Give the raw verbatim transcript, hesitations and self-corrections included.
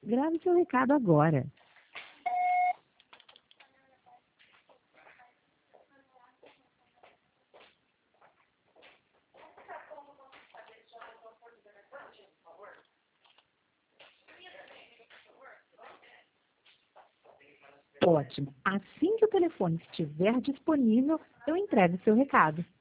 Grave seu recado agora. Ótimo. Assim que o telefone estiver disponível, eu entrego seu recado.